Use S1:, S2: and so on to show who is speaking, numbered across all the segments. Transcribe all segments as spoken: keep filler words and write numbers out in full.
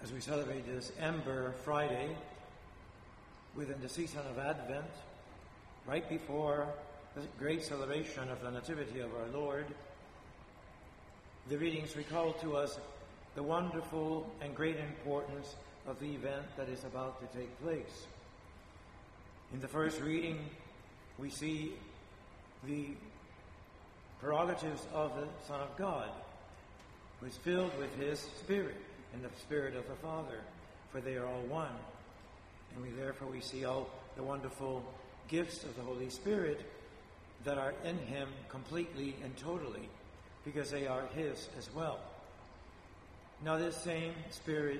S1: as we celebrate this Ember Friday within the season of Advent, right before the great celebration of the Nativity of our Lord, the readings recall to us the wonderful and great importance of the event that is about to take place. In the first reading, we see the prerogatives of the Son of God, who is filled with his Spirit and the Spirit of the Father, for they are all one. And we therefore we see all the wonderful gifts of the Holy Spirit that are in him completely and totally, because they are his as well. Now this same Spirit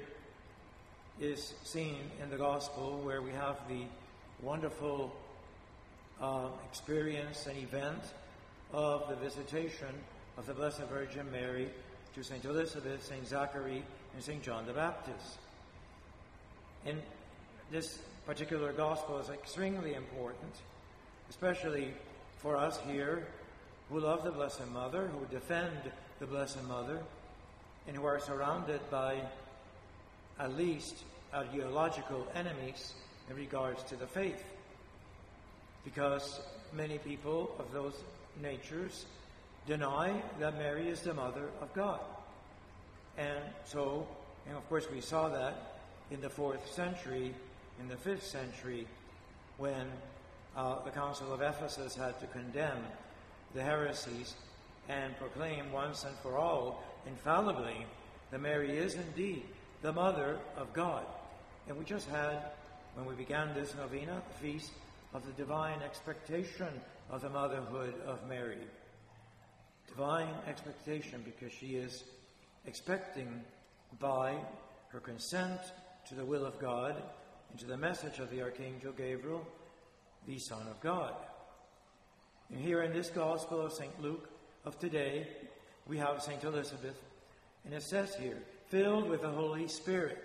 S1: is seen in the Gospel, where we have the wonderful uh, experience and event of the visitation of the Blessed Virgin Mary to Saint Elizabeth, Saint Zachary, and Saint John the Baptist. And this particular Gospel is extremely important, especially for us here who love the Blessed Mother, who defend the Blessed Mother, and who are surrounded by at least ideological enemies in regards to the faith. Because many people of those natures deny that Mary is the Mother of God. And so, and of course we saw that in the fourth century, in the fifth century, when uh, the Council of Ephesus had to condemn the heresies and proclaim once and for all, infallibly, that Mary is indeed the Mother of God. And we just had, when we began this novena, the feast of the divine expectation of the motherhood of Mary. Divine expectation, because she is expecting by her consent to the will of God and to the message of the Archangel Gabriel, the Son of God. And here in this Gospel of Saint Luke of today, we have Saint Elizabeth, and it says here, filled with the Holy Spirit,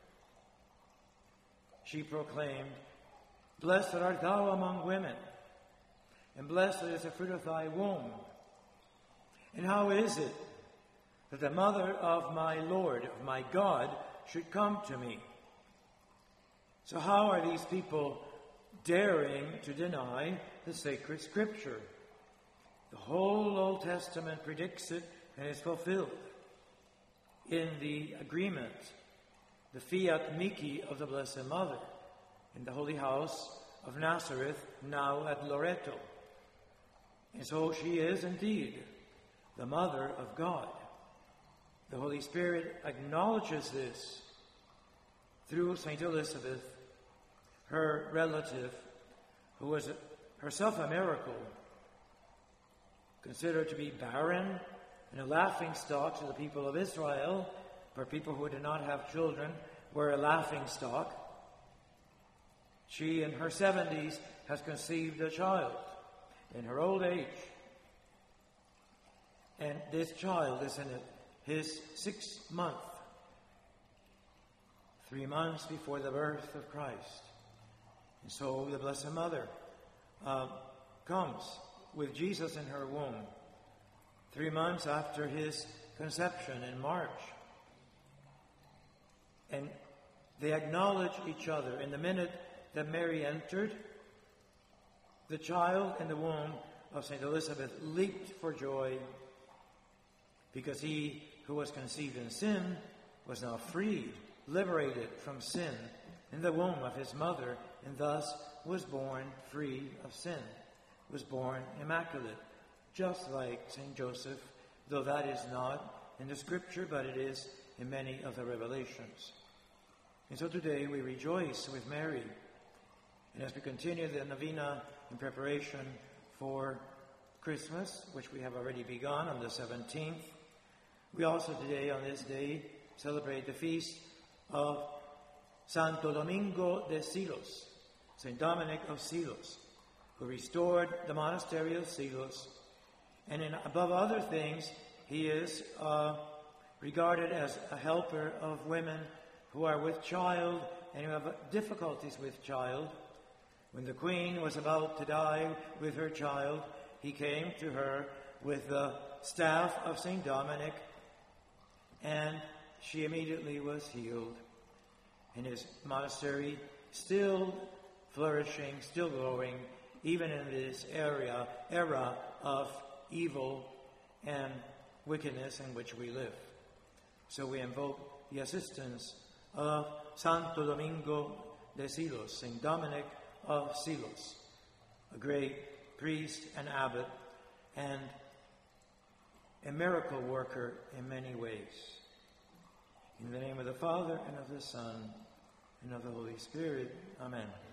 S1: she proclaimed, "Blessed art thou among women, and blessed is the fruit of thy womb. And how is it that the mother of my Lord, of my God, should come to me?" So how are these people daring to deny the sacred Scripture? The whole Old Testament predicts it and is fulfilled in the agreement, the fiat mihi of the Blessed Mother, in the Holy House of Nazareth, now at Loreto. And so she is indeed the Mother of God. The Holy Spirit acknowledges this through Saint Elizabeth, her relative, who was herself a miracle, considered to be barren and a laughingstock to the people of Israel, for people who did not have children were a laughingstock. She, in her seventies, has conceived a child in her old age. And this child is in his sixth month, three months before the birth of Christ. And so the Blessed Mother uh, comes with Jesus in her womb, three months after his conception in March. And they acknowledge each other. In the minute that Mary entered, the child in the womb of Saint Elizabeth leaped for joy, because he who was conceived in sin was now freed, liberated from sin in the womb of his mother, and thus was born free of sin, was born immaculate, just like Saint Joseph, though that is not in the Scripture, but it is in many of the revelations. And so today we rejoice with Mary. And as we continue the novena in preparation for Christmas, which we have already begun on the seventeenth, we also today, on this day, celebrate the feast of Santo Domingo de Silos, Saint Dominic of Silos, who restored the monastery of Silos. And in, above other things, he is uh, regarded as a helper of women who are with child and who have difficulties with child. When the queen was about to die with her child, he came to her with the staff of Saint Dominic, and she immediately was healed. in his monastery, still flourishing, still growing, even in this area, era of evil and wickedness in which we live. So we invoke the assistance of Santo Domingo de Silos, Saint Dominic of Silos, a great priest and abbot and a miracle worker in many ways. In the name of the Father, and of the Son, and of the Holy Spirit. Amen.